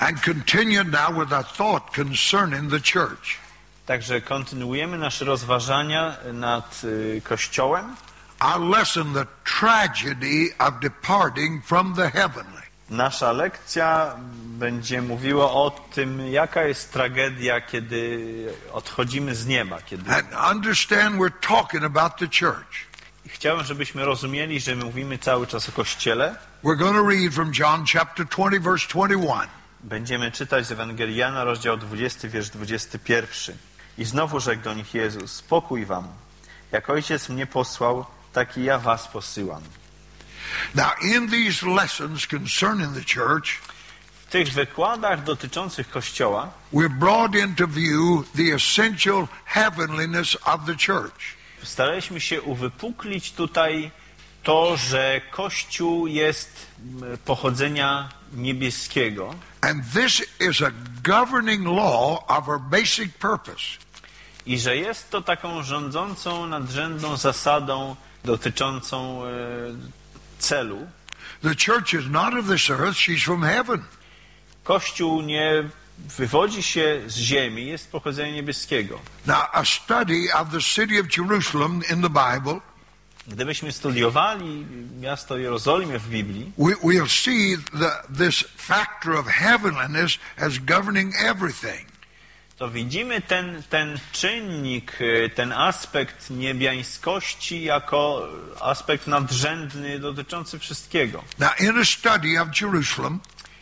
And continue now with a thought concerning the church. Także kontynuujemy nasze rozważania nad Kościołem. Our lesson, the tragedy of departing from the heavenly. Nasza lekcja będzie mówiła o tym, jaka jest tragedia, kiedy odchodzimy z nieba. And understand we're talking about the church. Chciałem, żebyśmy rozumieli, że mówimy cały czas o Kościele. We're going to read from John chapter 20, verse 21. Będziemy czytać z Ewangelii Jana, rozdział 20, wiersz 21. I znowu rzekł do nich Jezus: spokój wam. Jak Ojciec mnie posłał, tak i ja was posyłam. Now in these lessons concerning the church, W tych wykładach dotyczących Kościoła we're brought into view the essential heavenliness of the church. staraliśmy się uwypuklić tutaj to, że Kościół jest pochodzenia niebieskiego. And this is a governing law of our basic purpose. I że jest to taką rządzącą, nadrzędną zasadą dotyczącą celu. The church is not of this earth, she's from heaven. Kościół nie wywodzi się z ziemi, jest pochodzenia niebieskiego. Now, a study of the city of Jerusalem in the Bible, Gdybyśmy studiowali miasto Jerozolimę w Biblii, we'll see this factor of heavenliness as governing everything. to widzimy ten czynnik, ten aspekt niebiańskości jako aspekt nadrzędny dotyczący wszystkiego. Now, in a study of Jerusalem,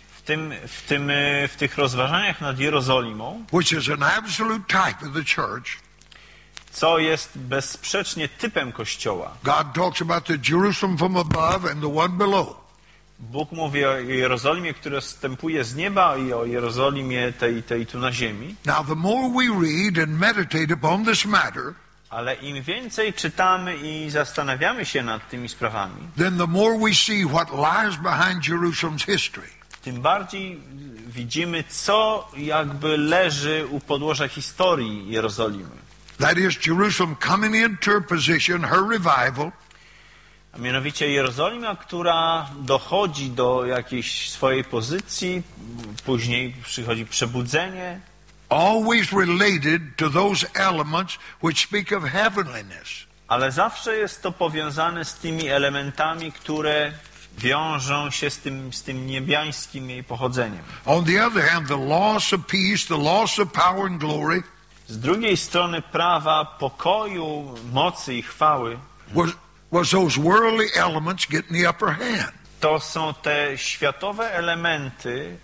W tych rozważaniach nad Jerozolimą, which is an absolute type of the church, co jest bezsprzecznie typem Kościoła. God talks about the Jerusalem from above and the one below. Bóg mówi o Jerozolimie, która zstępuje z nieba, i o Jerozolimie tej tu na ziemi. Now, the more we read and meditate upon this matter, Ale im więcej czytamy i zastanawiamy się nad tymi sprawami, then the more we see what lies behind Jerusalem's history. tym bardziej widzimy, co jakby leży u podłoża historii Jerozolimy. That is, Jerusalem coming into her position, her revival, A mianowicie Jerozolima, która dochodzi do jakiejś swojej pozycji, później przychodzi przebudzenie, always related to those elements which speak of heavenliness. ale zawsze jest to powiązane z tymi elementami, które wiążą się z tym niebiańskim jej pochodzeniem. On the other hand, the loss of peace, the loss of power and glory Z drugiej strony prawa, pokoju, mocy i chwały was those worldly elements getting the upper hand. to są te światowe elementy,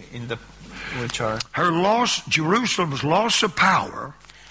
Her loss, Jerusalem's loss of power,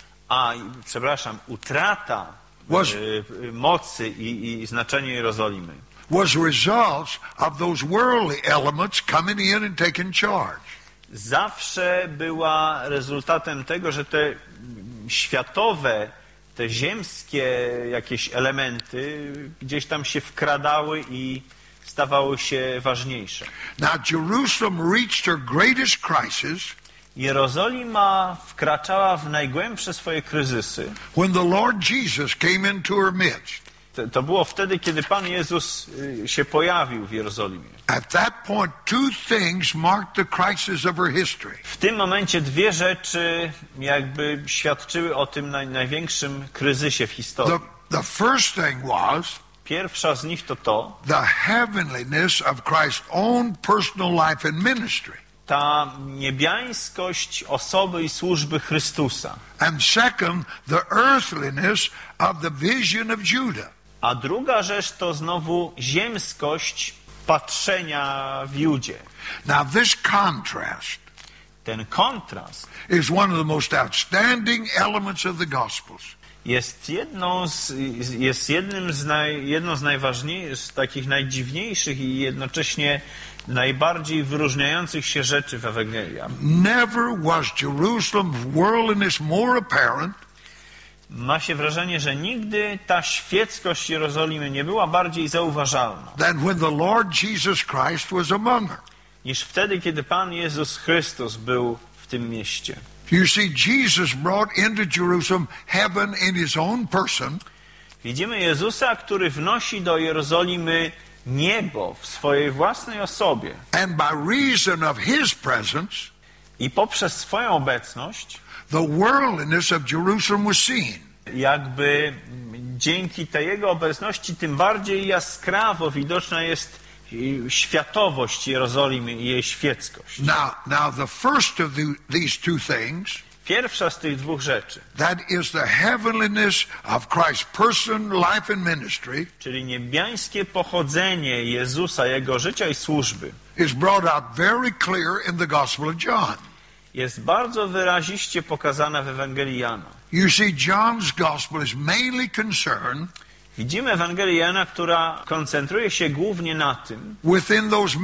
utrata mocy i znaczenie Jerozolimy was results of those worldly elements coming in and taking charge. zawsze była rezultatem tego, że te światowe, te ziemskie jakieś elementy gdzieś tam się wkradały i stawały się ważniejsze. Now, Jerusalem reached her greatest crisis Jerozolima wkraczała w najgłębsze swoje kryzysy. when the Lord Jesus came into her midst. To było wtedy, kiedy Pan Jezus się pojawił w Jerozolimie. At that point, two things marked the crisis of her history. W tym momencie dwie rzeczy jakby świadczyły o tym największym kryzysie w historii. The first thing was Pierwsza z nich to the heavenliness of Christ's own personal life and ministry. ta niebiańskość osoby i służby Chrystusa. And second, the earthliness of the vision of Judah. A druga rzecz to znowu ziemskość patrzenia w Judzie. Now, this contrast Ten kontrast is one of the most outstanding elements of the Gospels. jest jedną z najważniejszych, z takich najdziwniejszych i jednocześnie najbardziej wyróżniających się rzeczy w Ewangeliach. Never was Jerusalem's worldliness more apparent Ma się wrażenie, że nigdy ta świeckość Jerozolimy nie była bardziej zauważalna than when the Lord Jesus Christ was among her. niż wtedy, kiedy Pan Jezus Chrystus był w tym mieście. You see, Jesus brought into Jerusalem heaven in his own person, Widzimy Jezusa, który wnosi do Jerozolimy niebo w swojej własnej osobie and by reason of his presence, i poprzez swoją obecność, the worldliness of Jerusalem was seen. jakby dzięki tej jego obecności tym bardziej jaskrawo widoczna jest światowość Jerozolimy i jej świeckość. Now the first of these two things, Pierwsza z tych dwóch rzeczy, that is the heavenliness of Christ's person, life and ministry, czyli niebiańskie pochodzenie Jezusa, Jego życia i służby, is brought out very clear in the Gospel of John. jest bardzo wyraziście pokazana w Ewangelii Jana. You see, John's Gospel is mainly concerned Widzimy Ewangelię Jana, która koncentruje się głównie na tym, within those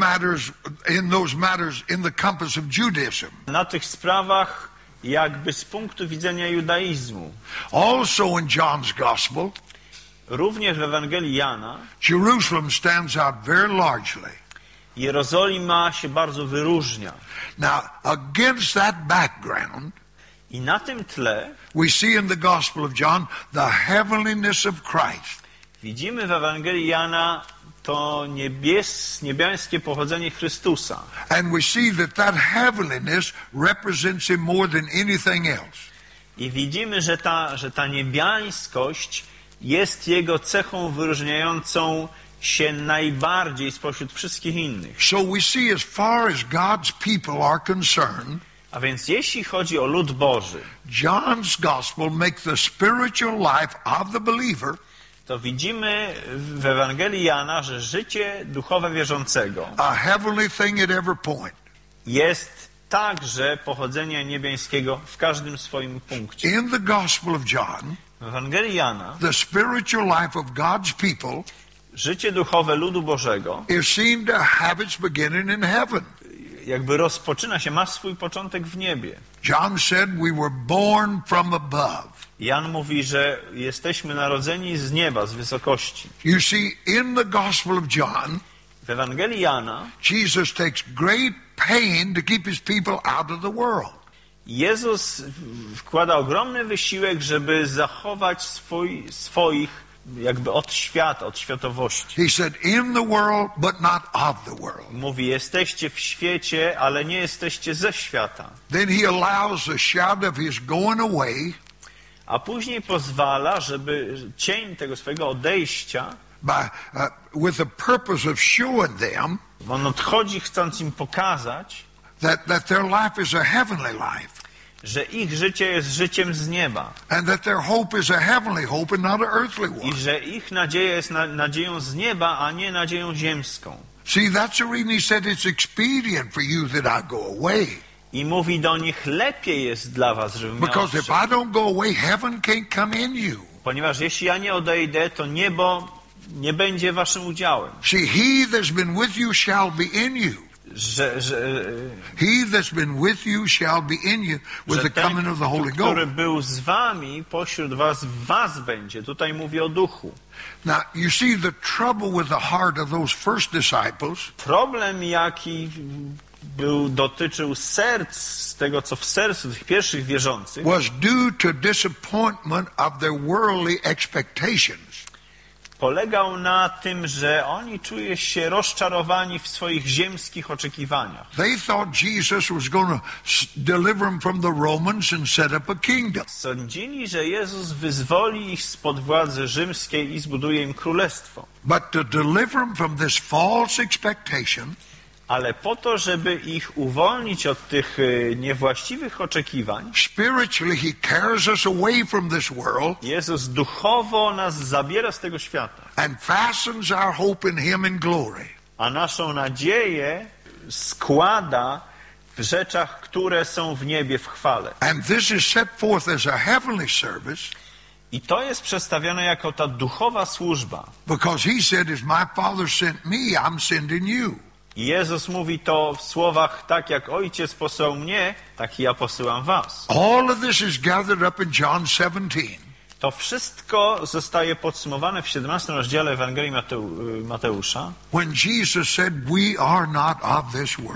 matters in the compass of Judaism. na tych sprawach jakby z punktu widzenia judaizmu. Also in John's Gospel, Również w Ewangelii Jana Jerusalem stands out very largely. Jerozolima się bardzo wyróżnia. Now, against that background, I na tym tle we see in the Gospel of John the heavenliness of Christ. widzimy w Ewangelii Jana to niebiańskie pochodzenie Chrystusa. And we see that heavenliness represents him more than anything else. I widzimy, że ta niebiańskość jest jego cechą wyróżniającą się najbardziej spośród wszystkich innych. So we see, as far as God's people are concerned, A więc jeśli chodzi o lud Boży, John's Gospel makes the spiritual life of the believer to widzimy w Ewangelii Jana, że życie duchowe wierzącego a heavenly thing at every point. jest także pochodzenia niebiańskiego w każdym swoim punkcie. In the Gospel of John, W Ewangelii Jana the spiritual life of God's people życie duchowe ludu Bożego is seen to have its beginning in heaven. jakby rozpoczyna się, ma swój początek w niebie. John said we were born from above. Jan mówi, że jesteśmy narodzeni z nieba, z wysokości. You see, in the Gospel of John, W Ewangelii Jana Jesus takes great pain to keep his people out of the world. Jezus wkłada ogromny wysiłek, żeby zachować swoich jakby od świata, od światowości. He said, in the world, but not of the world. Mówi, jesteście w świecie, ale nie jesteście ze świata. Then he allows the shadow of his going away A później pozwala, żeby cień tego swojego odejścia, with the purpose of showing them on odchodzi, chcąc im pokazać, that their life is a heavenly life. że ich życie jest życiem z nieba. And that their hope is a heavenly hope and not an earthly I one. że ich nadzieja jest nadzieją z nieba, a nie nadzieją ziemską. See, that's the reason he said it's expedient for you that I go away. I mówi do nich, lepiej jest dla was, żebym ja Because if odszedł. I don't go away, heaven can't come in you. Ponieważ jeśli ja nie odejdę, to niebo nie będzie waszym udziałem. See, he that's been with you shall be in you. He that's been with you shall be in you with Że the coming of the Holy który Ghost. był z wami, pośród was, w was będzie. Tutaj mówi o duchu. Now, you see the trouble with the heart of those first disciples Problem, jaki dotyczył serc, z tego, co w sercu tych pierwszych wierzących, was due to disappointment of their worldly expectations. polegał na tym, że oni czują się rozczarowani w swoich ziemskich oczekiwaniach. They thought Jesus was going to deliver them from the Romans and set up a kingdom. Sądzili, że Jezus wyzwoli ich spod władzy rzymskiej i zbuduje im królestwo. But to deliver them from this false expectation, Ale po to, żeby ich uwolnić od tych niewłaściwych oczekiwań, spiritually he carries us away from this world Jezus duchowo nas zabiera z tego świata, and fastens our hope in him in glory. a naszą nadzieję składa w rzeczach, które są w niebie w chwale. And this is set forth as a heavenly service I to jest przedstawione jako ta duchowa służba. because he said, as my Father sent me, I'm sending you. I Jezus mówi to w słowach, tak jak Ojciec posłał mnie, tak i ja posyłam was. All of this is gathered up in John 17. To wszystko zostaje podsumowane w 17 rozdziale Ewangelii Mateusza, When Jesus said, we are not of this world.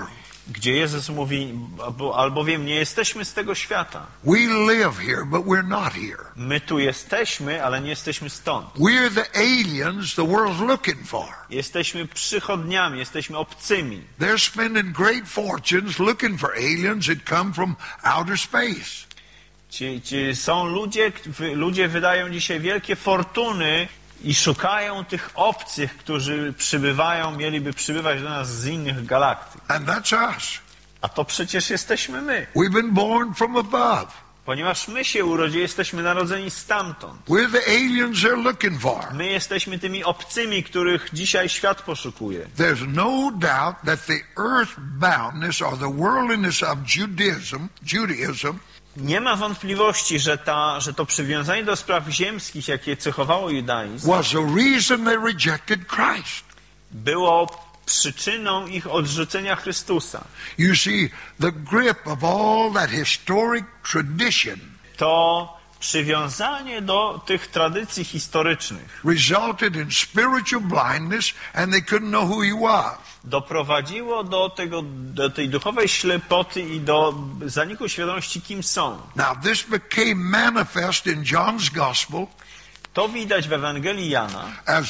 gdzie Jezus mówi, albowiem nie jesteśmy z tego świata. We live here, but we're not here. My tu jesteśmy, ale nie jesteśmy stąd. We're the aliens the world's looking for. Jesteśmy przychodniami, jesteśmy obcymi. They're spending great fortunes looking for aliens that come from outer space. Ci są ludzie wydają dzisiaj wielkie fortuny i szukają tych obcych, którzy mieliby przybywać do nas z innych galaktyk. And that's us. A to przecież jesteśmy my. We've been born from above. Ponieważ my się urodzili, jesteśmy narodzeni stamtąd. We're the aliens they're looking for. My jesteśmy tymi obcymi, których dzisiaj świat poszukuje. There's no doubt that the earthboundness or the worldliness of Judaism Nie ma wątpliwości, że to przywiązanie do spraw ziemskich, jakie cechowało judaizm, was the reason they rejected Christ. było przyczyną ich odrzucenia Chrystusa. You see, the grip of all that historic tradition To przywiązanie do tych tradycji historycznych resulted in spiritual blindness and they couldn't know who he was. doprowadziło do tej duchowej ślepoty i do zaniku świadomości, kim są. Now this became manifest in John's Gospel To widać w Ewangelii Jana,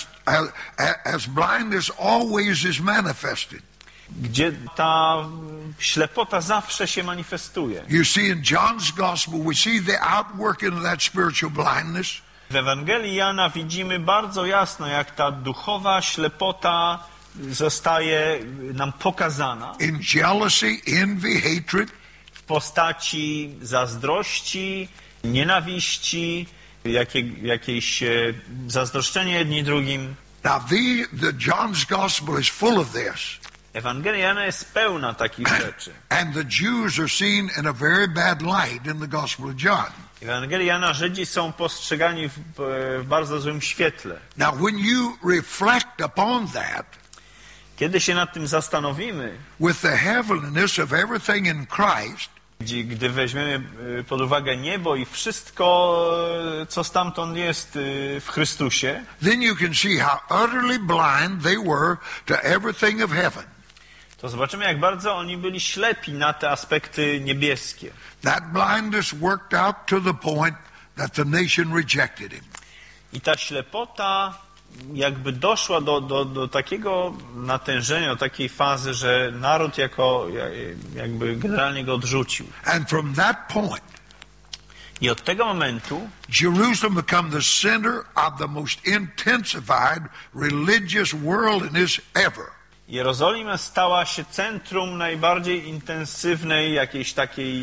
as blindness always is manifested. gdzie ta ślepota zawsze się manifestuje. You see, in John's Gospel, we see the outworking of that spiritual blindness. W Ewangelii Jana widzimy bardzo jasno, jak ta duchowa ślepota zostaje nam pokazana In jealousy, envy, hatred, w postaci zazdrości, nienawiści, jakiejś zazdroszczenia jedni drugim. Now, the John's Gospel is full of this. Ewangelia Jana jest pełna takich rzeczy. And the Jews are seen in a very bad light in the Gospel of John. W Ewangelii Jana Żydzi są postrzegani w bardzo złym świetle. Now, when you reflect upon that, Kiedy się nad tym zastanowimy, with the heavenliness of everything in Christ, gdy weźmiemy pod uwagę niebo i wszystko, co stamtąd jest w Chrystusie, then you can see how utterly blind they were to everything of heaven. to zobaczymy, jak bardzo oni byli ślepi na te aspekty niebieskie. That blindness worked out to the point that the nation rejected him. I ta ślepota jakby doszła do takiego natężenia, do takiej fazy, że naród jakby generalnie go odrzucił. And from that point, I od tego momentu Jerusalem became the center of the most intensified religious worldliness ever. Jerozolima stała się centrum najbardziej intensywnej jakiejś takiej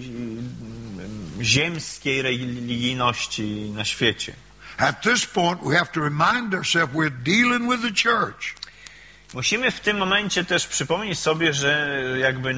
ziemskiej religijności na świecie. At this point, we have to remind ourselves we're dealing with the church. Musimy w tym momencie też przypomnieć sobie, że jakby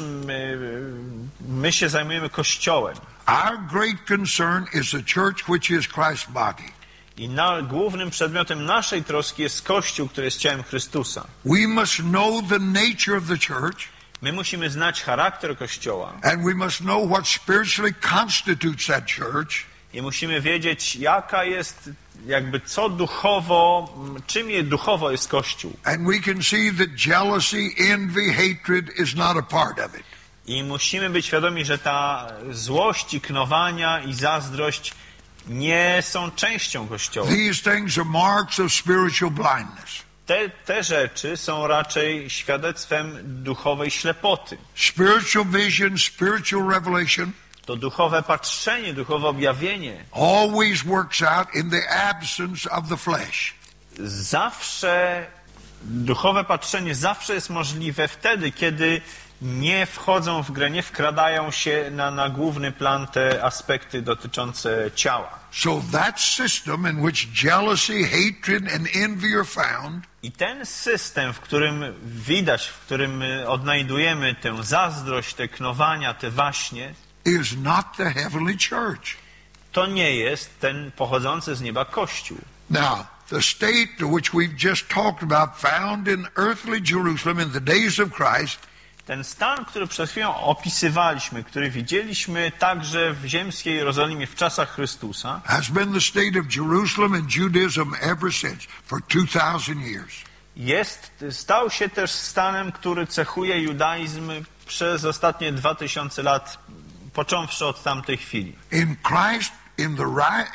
my się zajmujemy Kościołem. Our great concern is the church, which is Christ's body. I głównym przedmiotem naszej troski jest Kościół, który jest ciałem Chrystusa. We must know the nature of the church. My musimy znać charakter Kościoła. And we must know what spiritually constitutes that church. I musimy wiedzieć, jaka jest, co duchowo, czym duchowo jest Kościół. And we can see that jealousy, envy, hatred is not a part of it. I musimy być świadomi, że ta złość, knowania i zazdrość nie są częścią Kościoła. These things are marks of spiritual blindness. Te rzeczy są raczej świadectwem duchowej ślepoty. Spiritual vision, spiritual revelation To duchowe patrzenie, duchowe objawienie always works out in the absence of the flesh. Duchowe patrzenie zawsze jest możliwe wtedy, kiedy nie wchodzą w grę, nie wkradają się na główny plan te aspekty dotyczące ciała. So that system in which jealousy, hatred and envy are found I ten system, w którym odnajdujemy tę zazdrość, te knowania, te waśnie, is not the heavenly church. to nie jest ten pochodzący z nieba Kościół. Now, the state to which we've just talked about found in earthly Jerusalem in the days of Christ Ten stan, który przed chwilą opisywaliśmy, który widzieliśmy także w ziemskiej Jerozolimie w czasach Chrystusa, has been the state of Jerusalem and Judaism ever since, for 2,000 years. stał się też stanem, który cechuje judaizm przez ostatnie 2000 lat, począwszy od tamtej chwili. In Christ, in the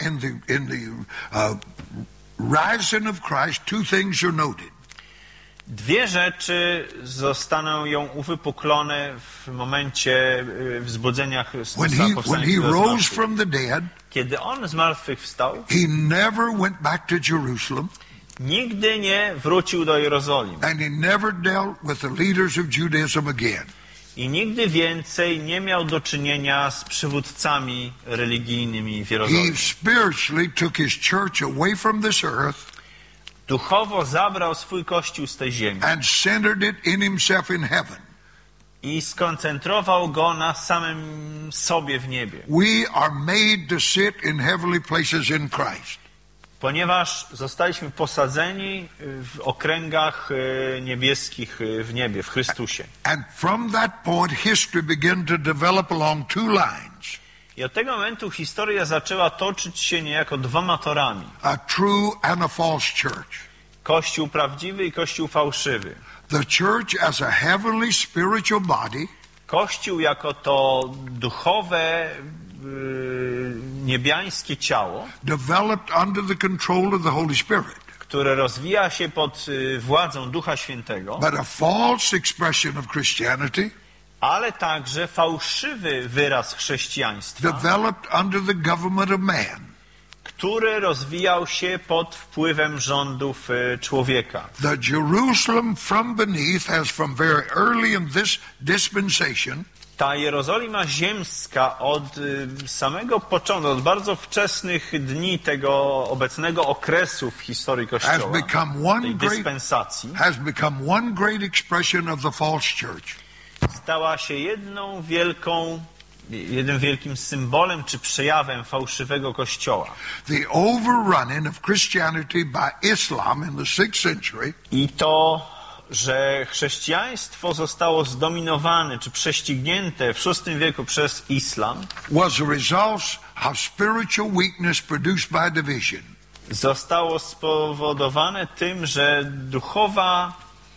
rising of Christ, two things are noted. Dwie rzeczy zostaną ją uwypuklone w momencie wzbudzenia Chrystusa. When he rose from the dead, kiedy on zmartwychwstał, he never went back to Jerusalem. Nigdy nie wrócił do Jerozolimy. And he never dealt with the leaders of Judaism again. I nigdy więcej nie miał do czynienia z przywódcami religijnymi w Jerozolimie. He spiritually took his church away from this earth. Duchowo zabrał swój kościół z tej ziemi. And centered it in himself in heaven. I skoncentrował go na samym sobie w niebie. We are made to sit in heavenly places in Christ. Ponieważ zostaliśmy posadzeni w okręgach niebieskich w niebie, w Chrystusie. And from that point history began to develop along two lines. I od tego momentu historia zaczęła toczyć się niejako dwoma torami. A true and a false church. Kościół prawdziwy i kościół fałszywy. The church as a heavenly spiritual body. Kościół jako to duchowe, niebiańskie ciało, developed under the control of the Holy Spirit. które rozwija się pod władzą Ducha Świętego, But a false expression of Christianity, ale także fałszywy wyraz chrześcijaństwa, developed under the government of man. który rozwijał się pod wpływem rządów człowieka. The Jerusalem from beneath has from very early in this dispensation Ta Jerozolima ziemska od samego początku, od bardzo wczesnych dni tego obecnego okresu w historii Kościoła, tej dyspensacji, has become one great expression of the false church. Stała się jednym wielkim symbolem czy przejawem fałszywego Kościoła. The overrunning of Christianity by Islam in the 6th century I to, że chrześcijaństwo zostało zdominowane czy prześcignięte w VI wieku przez islam, was a result of spiritual weakness produced by division. Zostało spowodowane tym, że duchowa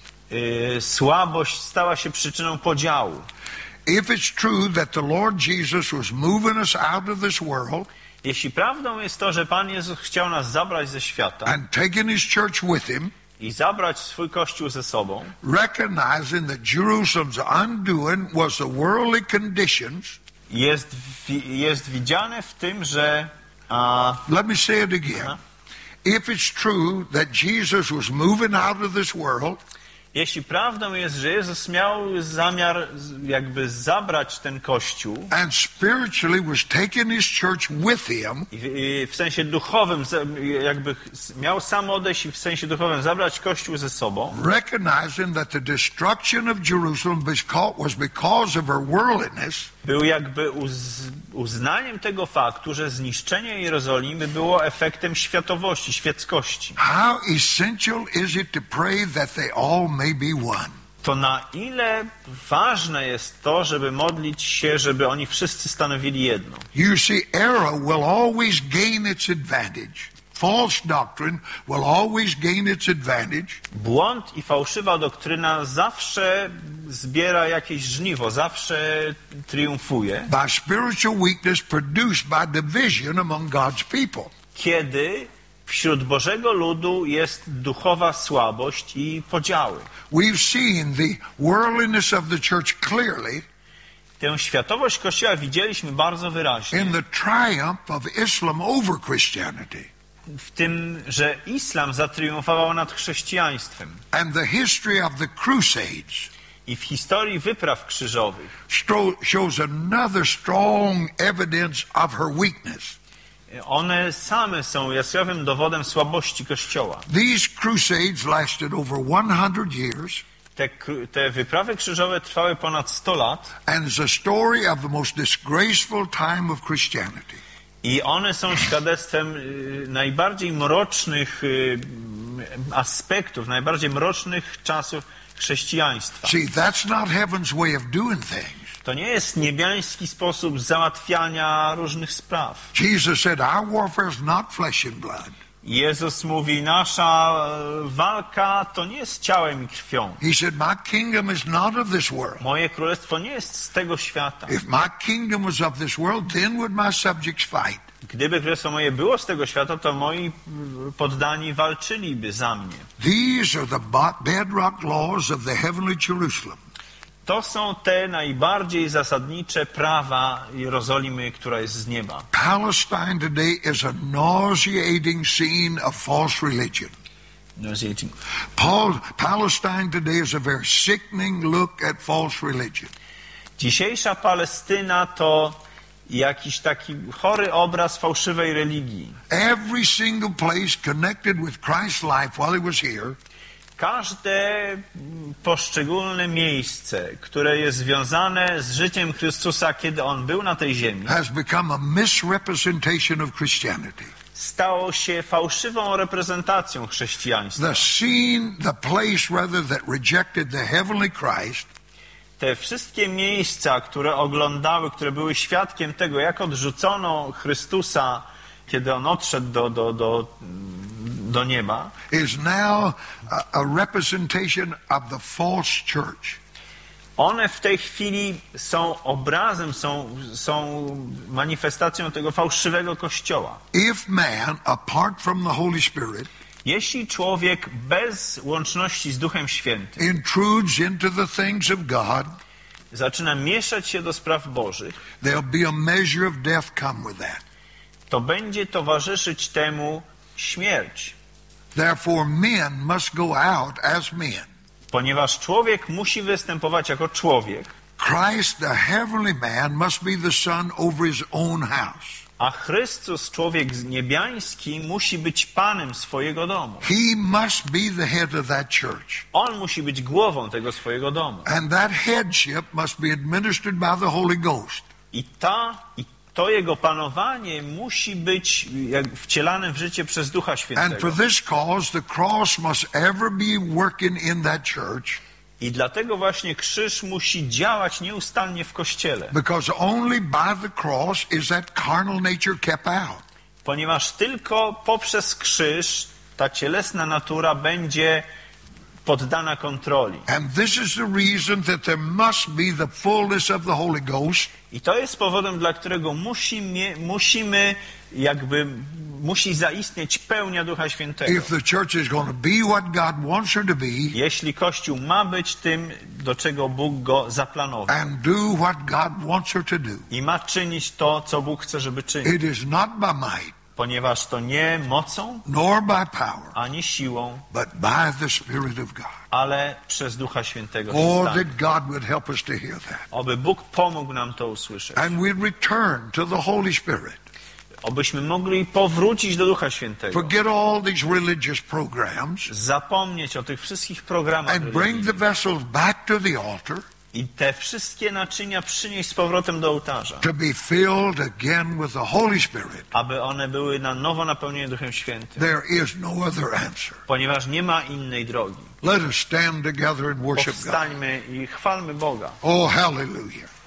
słabość stała się przyczyną podziału. If it's true that the Lord Jesus was moving us out of this world, jeśli prawdą jest to, że Pan Jezus chciał nas zabrać ze świata and taking his church with him, i zabrać swój Kościół ze sobą, recognizing that Jerusalem's undoing was the worldly conditions, jest widziane w tym, że let me say it again. If it's true that Jesus was moving out of this world, jeśli prawdą jest, że Jezus miał zamiar jakby zabrać ten Kościół and spiritually was taking his church with him, i w sensie duchowym jakby miał sam odejść i w sensie duchowym zabrać Kościół ze sobą, recognizing that the destruction of Jerusalem was because of her worldliness, był jakby uznaniem tego faktu, że zniszczenie Jerozolimy było efektem światowości, świeckości. how essential is it to pray that they all may be one? To na ile ważne jest to, żeby modlić się, żeby oni wszyscy stanowili jedno. You see, error will always gain its advantage. False doctrine will always gain its advantage. Błąd i fałszywa doktryna zawsze zbiera jakieś żniwo, zawsze triumfuje. By spiritual weakness produced by division among God's people. Kiedy wśród Bożego ludu jest duchowa słabość i podziały. We've seen the worldliness of the church clearly Tę światowość Kościoła widzieliśmy bardzo wyraźnie in the triumph of Islam over Christianity. w tym, że islam zatriumfował nad chrześcijaństwem. And the history of the Crusades I w historii wypraw krzyżowych shows another strong evidence of her weakness. one same są jaskrawym dowodem słabości Kościoła. These Crusades lasted over 100 years. Te wyprawy krzyżowe trwały ponad 100 lat And it's a story of the most disgraceful time of Christianity. i one są świadectwem najbardziej mrocznych aspektów, najbardziej mrocznych czasów chrześcijaństwa. See, that's not heaven's way of doing things. To nie jest niebiański sposób załatwiania różnych spraw. Jesus said, our warfare is not flesh and blood. Jezus mówi, nasza walka to nie jest ciałem i krwią. He said, my kingdom is not of this world. Moje królestwo nie jest z tego świata. If my kingdom was of this world, then would my subjects fight. Gdyby królestwo moje było z tego świata, to moi poddani walczyliby za mnie. These are the bedrock laws of the heavenly Jerusalem. To są te najbardziej zasadnicze prawa Jerozolimy, która jest z nieba. Palestine today is a nauseating scene of false religion. Palestine today is a very sickening look at false religion. Dzisiejsza Palestyna to jakiś taki chory obraz fałszywej religii. Every single place connected with Christ's life while he was here Każde poszczególne miejsce, które jest związane z życiem Chrystusa, kiedy On był na tej ziemi, has become a misrepresentation of Christianity. stało się fałszywą reprezentacją chrześcijaństwa. The scene, the place rather that rejected the heavenly Christ Te wszystkie miejsca, które oglądały, które były świadkiem tego, jak odrzucono Chrystusa, kiedy On odszedł do nieba, is now a representation of the false church. one w tej chwili są obrazem, są manifestacją tego fałszywego kościoła. If man, apart from the Holy Spirit, Jeśli człowiek bez łączności z Duchem Świętym intrudes into the things of God, zaczyna mieszać się do spraw Bożych, there'll be a measure of death come with that. to będzie towarzyszyć temu śmierć. Therefore, men must go out as men. Ponieważ człowiek musi występować jako człowiek, Christ, the heavenly man, must be the son over his own house. a Chrystus, człowiek niebiański, musi być panem swojego domu. He must be the head of that church. On musi być głową tego swojego domu. And that headship must be administered by the Holy Ghost. I to jego panowanie musi być wcielane w życie przez Ducha And Świętego. for this cause, the cross must ever be working in that church, I dlatego właśnie krzyż musi działać nieustannie w Kościele. because only by the cross is that carnal nature kept out. Ponieważ tylko poprzez krzyż ta cielesna natura będzie poddana kontroli. And this is the reason that there must be the fullness of the Holy Ghost. I to jest powodem, dla którego musi zaistnieć pełnia Ducha Świętego. If the church is going to be what God wants her to be Jeśli Kościół ma być tym, do czego Bóg go zaplanował and do what God wants her to do, i ma czynić to, co Bóg chce, żeby czynić, it is not by might, ponieważ to nie mocą, nor by power, ani siłą, but by the Spirit of God. ale przez Ducha Świętego się Oh, stanie. that God would help us to hear that. Oby Bóg pomógł nam to usłyszeć. And we return to the Holy Spirit. Obyśmy mogli powrócić do Ducha Świętego. Forget all these religious programs Zapomnieć o tych wszystkich programach and bring the religijnych vessels back to the altar i te wszystkie naczynia przynieść z powrotem do ołtarza, to be filled again with the Holy Spirit. aby one były na nowo napełnione Duchem Świętym. There is no other answer. Ponieważ nie ma innej drogi. Let us stand together and worship God. Powstańmy i chwalmy Boga. Oh, hallelujah.